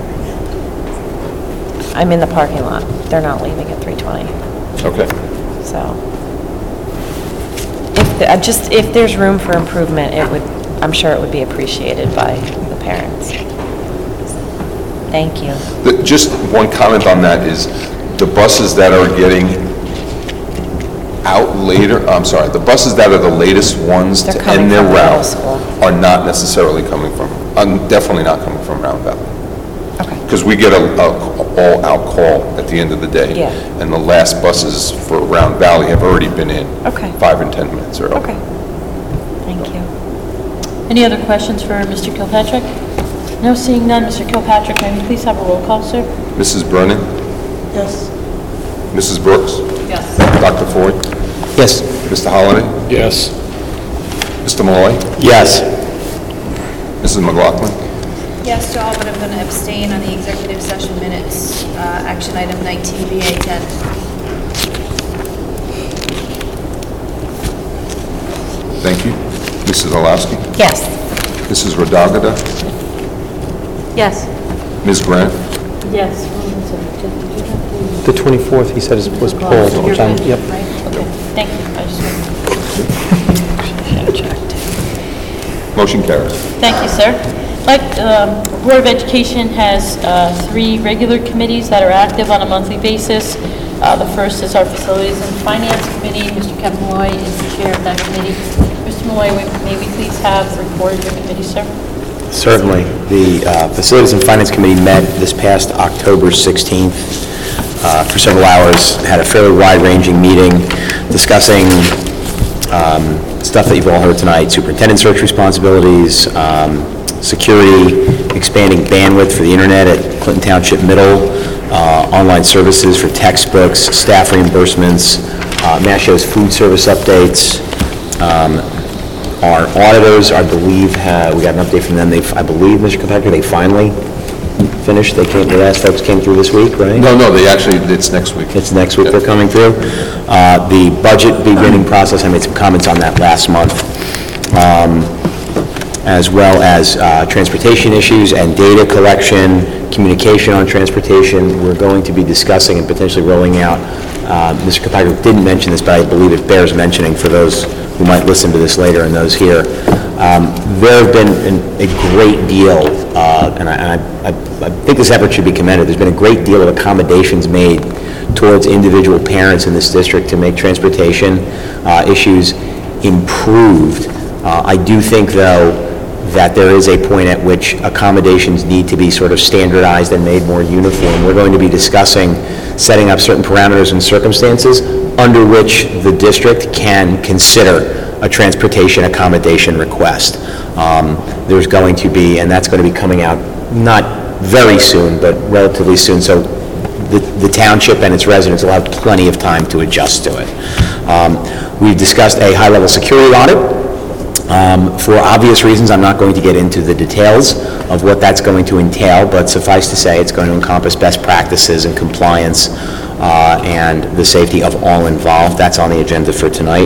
I'm in the parking lot, they're not leaving at 3:20, Okay. so. If there's room for improvement, I'm sure it would be appreciated by the parents. Thank you. Just one comment on that is the buses that are getting out later, the buses that are the latest ones They're to coming end their from the middle route school. are not necessarily coming from, definitely not coming from Round Valley. Okay. Because we get a all-out call at the end of the day. Yeah. And the last buses for Round Valley have already been in. Okay. 5 and 10 minutes early. Okay. Thank you. Any other questions for Mr. Kilpatrick? No, seeing none. Mr. Kilpatrick, may we please have a roll call, sir? Mrs. Brennan? Yes. Mrs. Brooks? Yes. Dr. Ford? Yes. Mr. Holliday? Yes. Mr. Malloy? Yes. Mrs. McLaughlin? Yes to all, but I'm going to abstain on the executive session minutes, action item 19BA 10. Thank you. Mrs. Olowski? Yes. Mrs. Rodagada? Yes. Ms. Grant? Yes. The 24th, he said, was pulled, which I'm, yep. Right, okay, thank you. I just wanted Motion carries. Thank you, sir. Board of Education has 3 regular committees that are active on a monthly basis. The first is our Facilities and Finance Committee. Mr. Kevin Malloy is the chair of that committee. Mr. Malloy, may we please have the report of your committee, sir? Certainly. The Facilities and Finance Committee met this past October 16th for several hours, had a fairly wide-ranging meeting discussing stuff that you've all heard tonight: superintendent search responsibilities, security, expanding bandwidth for the internet at Clinton Township Middle, online services for textbooks, staff reimbursements, Mashio's food service updates. Our auditors, I believe, we got an update from them. I believe, Mr. Kilpatrick, they finally finished. The last folks came through this week, right? No, it's next week. It's next week they're coming through. The budget beginning process, I made some comments on that last month, as well as transportation issues and data collection, communication on transportation. We're going to be discussing and potentially rolling out, Mr. Kilpatrick didn't mention this, but I believe it bears mentioning for those who might listen to this later and those here. There have been a great deal, and I think this effort should be commended. There's been a great deal of accommodations made towards individual parents in this district to make transportation issues improved. I do think, though, that there is a point at which accommodations need to be sort of standardized and made more uniform. We're going to be discussing setting up certain parameters and circumstances under which the district can consider a transportation accommodation request. There's going to be, and that's going to be coming out not very soon, but relatively soon, so the township and its residents will have plenty of time to adjust to it. We've discussed a high-level security audit. For obvious reasons, I'm not going to get into the details of what that's going to entail, but suffice to say it's going to encompass best practices and compliance and the safety of all involved. That's on the agenda for tonight.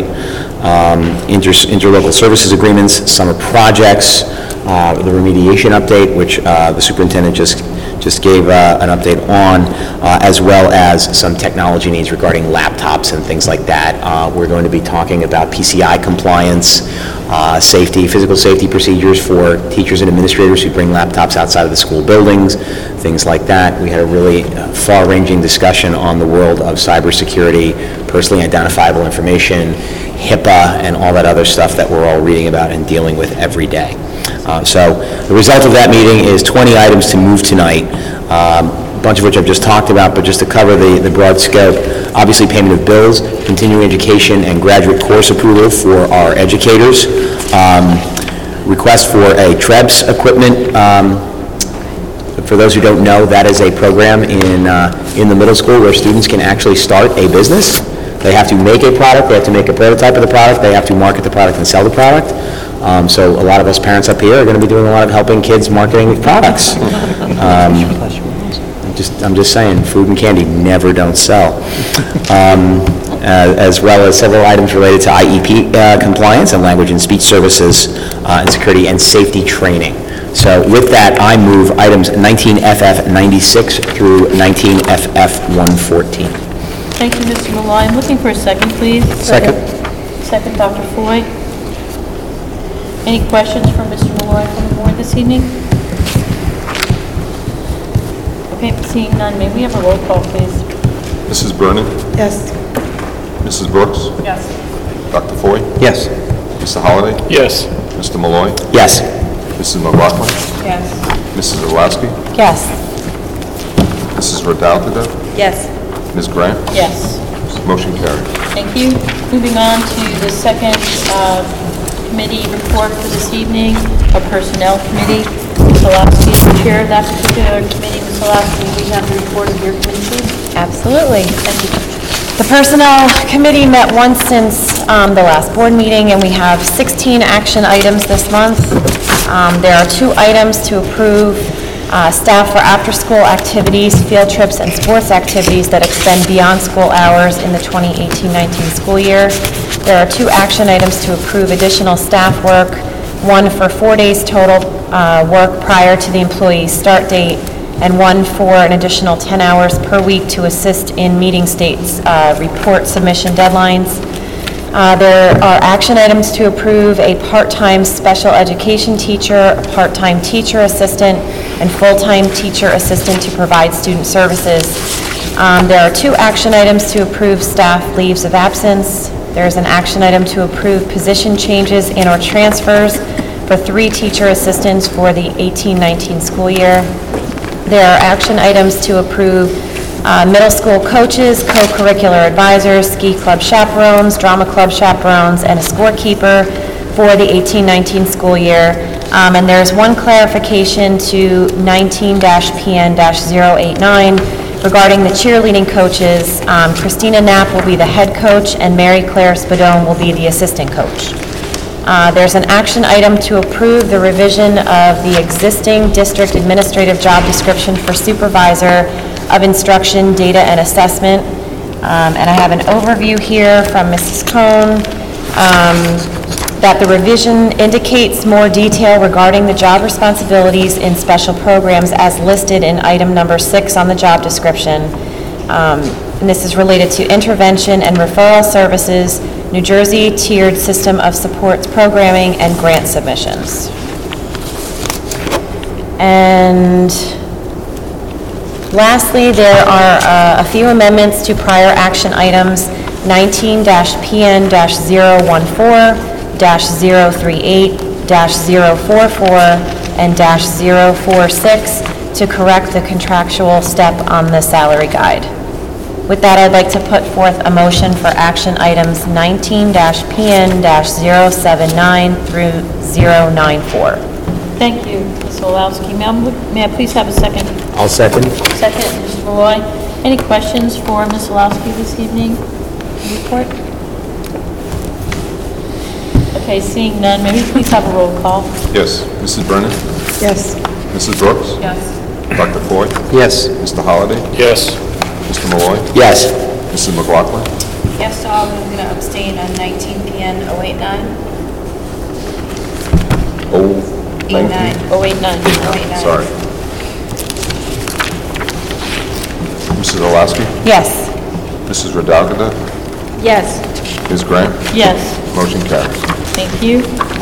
Interlocal services agreements, summer projects, the remediation update, which the superintendent just gave an update on, as well as some technology needs regarding laptops and things like that. We're going to be talking about PCI compliance, safety, physical safety procedures for teachers and administrators who bring laptops outside of the school buildings, things like that. We had a really far-ranging discussion on the world of cybersecurity, personally identifiable information, HIPAA, and all that other stuff that we're all reading about and dealing with every day. So the result of that meeting is 20 items to move tonight, a bunch of which I've just talked about, but just to cover the broad scope. Obviously, payment of bills, continuing education, and graduate course approval for our educators. Request for a TREBS equipment. For those who don't know, that is a program in the middle school where students can actually start a business. They have to make a product, they have to make a prototype of the product, they have to market the product and sell the product. So a lot of us parents up here are going to be doing a lot of helping kids marketing products. I'm just saying, food and candy never don't sell. As well as several items related to IEP compliance and language and speech services and security and safety training. So with that, I move items 19FF 96 through 19FF 114. Thank you, Mr. Malloy. I'm looking for a second, please. Second. Second, Dr. Foy. Any questions for Mr. Malloy from the board this evening? Okay, seeing none, may we have a roll call, please? Mrs. Vernon? Yes. Mrs. Brooks? Yes. Dr. Foy? Yes. Mr. Holliday? Yes. Mr. Malloy? Yes. Mrs. McLaughlin? Yes. Mrs. Orlowski? Yes. Mrs. Rodaltica? Yes. Ms. Grant? Yes. Motion carried. Thank you. Moving on to the second committee report for this evening, a personnel committee. Ms. Orlowski is the chair of that particular committee. Ms. Orlowski, we have the report of your committee, please. Absolutely. Thank you. The Personnel Committee met once since the last board meeting, and we have 16 action items this month. There are 2 items to approve staff for after-school activities, field trips, and sports activities that extend beyond school hours in the 2018-19 school year. There are 2 action items to approve additional staff work, one for 4 days total work prior to the employee's start date, and one for an additional 10 hours per week to assist in meeting states' report submission deadlines. There are action items to approve a part-time special education teacher, a part-time teacher assistant, and full-time teacher assistant to provide student services. There are 2 action items to approve staff leaves of absence. There's an action item to approve position changes and/or transfers for 3 teacher assistants for the 18-19 school year. There are action items to approve middle school coaches, co-curricular advisors, ski club chaperones, drama club chaperones, and a scorekeeper for the 18-19 school year. And there's one clarification to 19-PN-089 regarding the cheerleading coaches. Christina Knapp will be the head coach, and Mary Claire Spadone will be the assistant coach. There's an action item to approve the revision of the existing district administrative job description for supervisor of instruction, data, and assessment. And I have an overview here from Mrs. Cohn, that the revision indicates more detail regarding the job responsibilities in special programs as listed in item number 6 on the job description. And this is related to intervention and referral services, New Jersey tiered system of supports programming, and grant submissions. And lastly, there are a few amendments to prior action items 19-PN-014, -038, -044, and -046 to correct the contractual step on the salary guide. With that, I'd like to put forth a motion for action items 19-PN-079 through 094. Thank you, Ms. Olowski. May I please have a second? I'll second. Second, Mr. Malloy. Any questions for Ms. Olowski this evening? Report? Okay, seeing none, may we please have a roll call? Yes. Mrs. Brennan? Yes. Mrs. Brooks? Yes. Dr. Foy? Yes. Mr. Holliday? Yes. Mr. Malloy? Yes. Mrs. McLaughlin? Yes, so I'm going to abstain on 19-PN-089. 089? 089. Sorry. Mrs. Olaski? Yes. Mrs. Radagada? Yes. Ms. Grant? Yes. Motion carries. Thank you.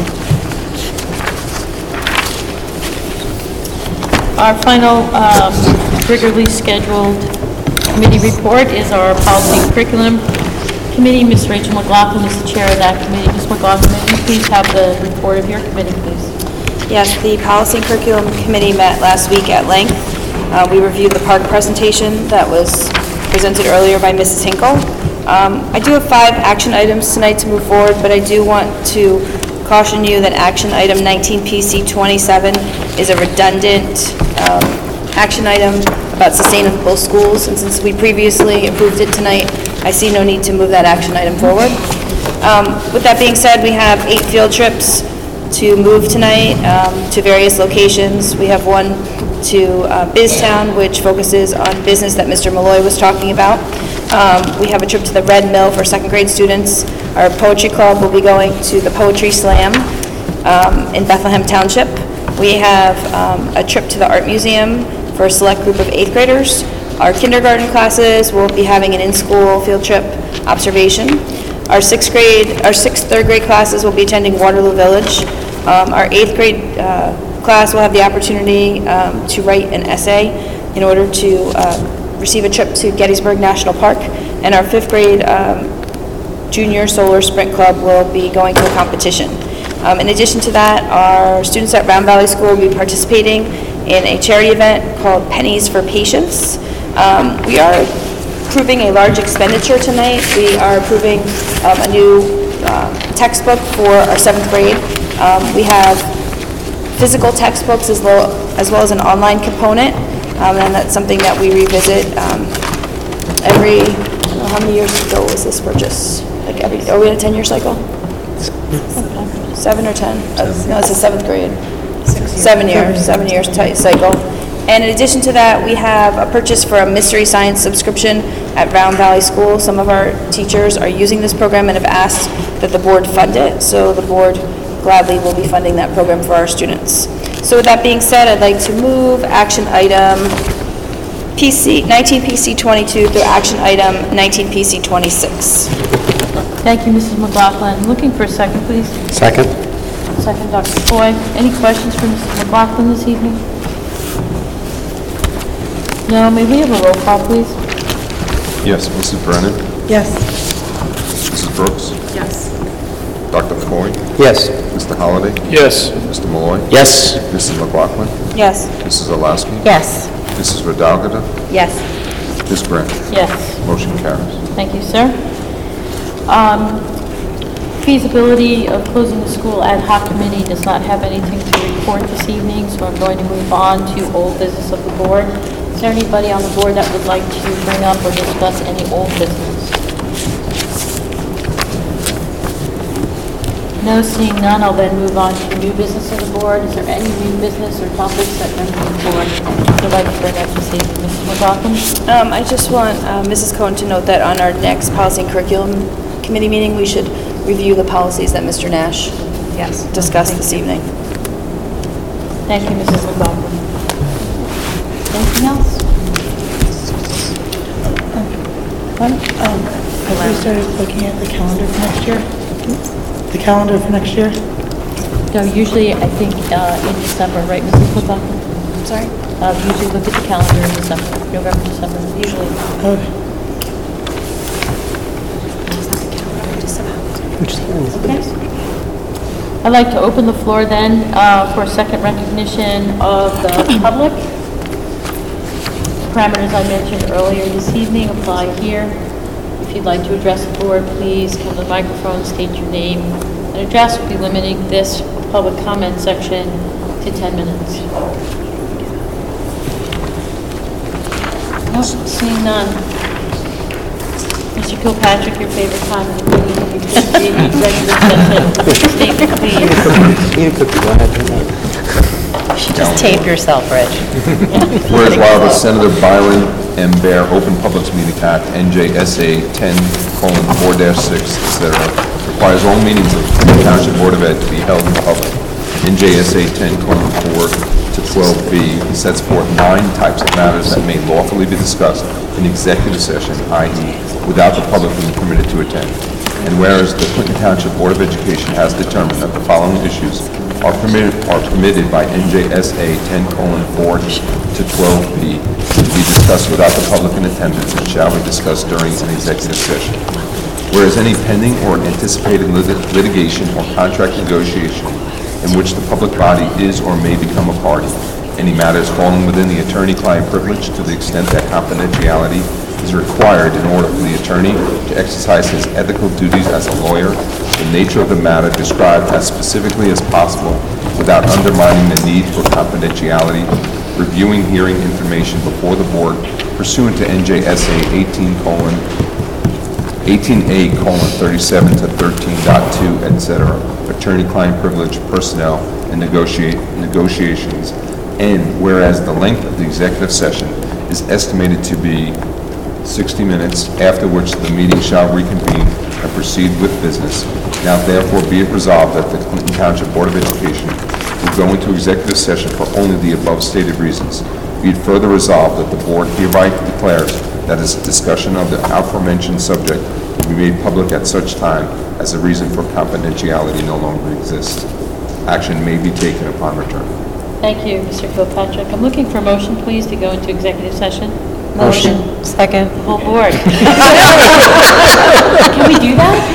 Our final regularly scheduled committee report is our Policy and Curriculum Committee. Ms. Rachel McLaughlin is the chair of that committee. Ms. McLaughlin, may you please have the report of your committee, please? Yes, the Policy and Curriculum Committee met last week at length. We reviewed the park presentation that was presented earlier by Mrs. Hinkle. I do have 5 action items tonight to move forward, but I do want to caution you that action item 19-PC-27 is a redundant action item about sustainable schools, and since we previously approved it tonight, I see no need to move that action item forward. With that being said, we have 8 field trips to move tonight to various locations. We have one to BizTown, which focuses on business that Mr. Malloy was talking about. We have a trip to the Red Mill for 2nd grade students. Our poetry club will be going to the Poetry Slam in Bethlehem Township. We have a trip to the Art Museum for a select group of 8th graders. Our kindergarten classes will be having an in-school field trip observation. Our 6th, 3rd grade classes will be attending Waterloo Village. Our 8th grade class will have the opportunity to write an essay in order to receive a trip to Gettysburg National Park. And our 5th grade junior solar sprint club will be going to a competition. In addition to that, our students at Round Valley School will be participating in a charity event called Pennies for Patients. We are approving a large expenditure tonight. We are approving a new textbook for our 7th grade. We have physical textbooks as well as an online component, and that's something that we revisit every, I don't know how many years ago was this purchase? Like are we in a 10-year cycle? 7 or 10? No, it's a 7th grade. 7 years cycle. And in addition to that, we have a purchase for a Mystery Science subscription at Round Valley School. Some of our teachers are using this program and have asked that the board fund it, so the board gladly will be funding that program for our students. So with that being said, I'd like to move action item 19-PC-22 through action item 19-PC-26. Thank you, Mrs. McLaughlin. Looking for a second, please. Second. Second, Dr. Foy. Any questions for Mrs. McLaughlin this evening? No, may we have a roll call, please? Yes. Mrs. Brennan? Yes. Mrs. Mrs. Brooks? Yes. Dr. Foy? Yes. Mr. Holliday? Yes. Mr. Malloy? Yes. Mrs. McLaughlin? Yes. Mrs. Alaski? Yes. Mrs. Rodalgada? Yes. Ms. Grant? Yes. Motion carries. Thank you, sir. Feasibility of closing the school ad hoc committee does not have anything to report this evening, so I'm going to move on to old business of the board. Is there anybody on the board that would like to bring up or discuss any old business? No, seeing none, I'll then move on to new business of the board. Is there any new business or topics that members of the board would like to bring up this evening? Mrs. McLaughlin? I just want Mrs. Cohen to note that on our next Policy and Curriculum Committee meeting, we should review the policies that Mr. Nash discussed this evening. Thank you, Mrs. McLaughlin. Anything else? Have we started looking at the calendar for next year? The calendar for next year? No, usually, I think, in December, right, Mrs. McLaughlin? Sorry? Usually look at the calendar in December, November, December, usually. Okay. Okay. I'd like to open the floor then for a second recognition of the public. The parameters I mentioned earlier this evening apply here. If you'd like to address the board, please come to the microphone, state your name and address. We'll be limiting this public comment section to 10 minutes. Nope, seeing none. Mr. Kilpatrick, your favorite time of the meeting, the regular session. Statement, please. Eat a cookie, go ahead. You should just tape yourself, Rich. Whereas while the Senator Byron M. Bear Open Publics Meeting Act, NJSA 10:4-6, etc., requires all meetings of the Clinton Township Board of Ed to be held in public. NJSA 10:4-12B sets forth 9 types of matters that may lawfully be discussed in executive session, i.e., without the public being permitted to attend. And whereas the Clinton Township Board of Education has determined that the following issues are permitted by NJSA 10:4-12B to be discussed without the public in attendance and shall be discussed during an executive session. Whereas any pending or anticipated litigation or contract negotiation in which the public body is or may become a party, any matters falling within the attorney-client privilege to the extent that confidentiality is required in order for the attorney to exercise his ethical duties as a lawyer, the nature of the matter described as specifically as possible without undermining the need for confidentiality, reviewing hearing information before the board pursuant to NJSA 18A:37 to 13.2, etc., attorney-client privilege, personnel, and negotiations. And whereas the length of the executive session is estimated to be 60 minutes, after which the meeting shall reconvene and proceed with business. Now therefore be it resolved that the Clinton Township Board of Education will go into executive session for only the above stated reasons. Be it further resolved that the board hereby declares that its discussion of the aforementioned subject will be made public at such time as the reason for confidentiality no longer exists. Action may be taken upon return. Thank you, Mr. Kilpatrick. I'm looking for a motion, please, to go into executive session. Motion. Second. The whole board. Can we do that?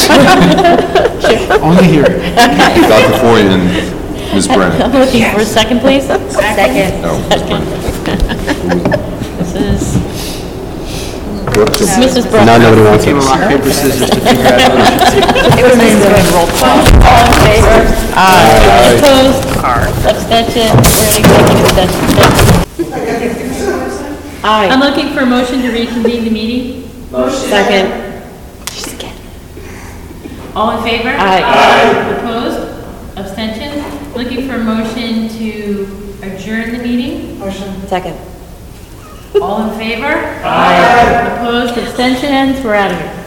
Only here. Dr. Foy and Ms. Brennan. I'm looking for a second, please. Second. No, Ms. Brennan. This is Brooks? Mrs. Brooks. Now nobody wants it. Rock, paper, scissors to figure out who should take. It was nice doing roll call. All in favor? Aye. Opposed? Abstention? We're in executive session. Aye. I'm looking for a motion to reconvene the meeting. Second. All in favor? Aye. Opposed? Abstention? Looking for a motion to adjourn the meeting. Second. All in favor? Aye. Opposed? Abstentions? We're out of here.